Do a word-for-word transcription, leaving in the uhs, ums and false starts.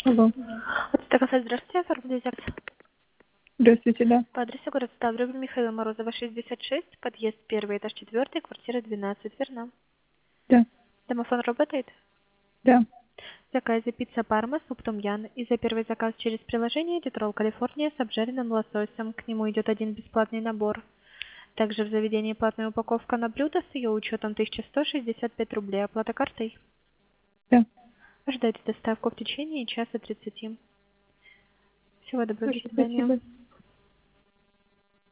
Алло. Отстагафа, здравствуйте, оформлю заказ. Здравствуйте, да. По адресу город Ставрополь, Михаила Морозова, шестьдесят шесть, подъезд первый, этаж четвертый, квартира двенадцать, верно? Да. Домофон работает? Да. В заказе пицца Парма, суп том-ян. И за первый заказ через приложение идет ролл Калифорния с обжаренным лососем. К нему идет один бесплатный набор. Также в заведении платная упаковка на блюдо с ее учетом тысяча сто шестьдесят пять рублей. Оплата картой. Да. Ждайте доставку в течение часа тридцати. Всего доброго, до Хорошо, свидания. спасибо.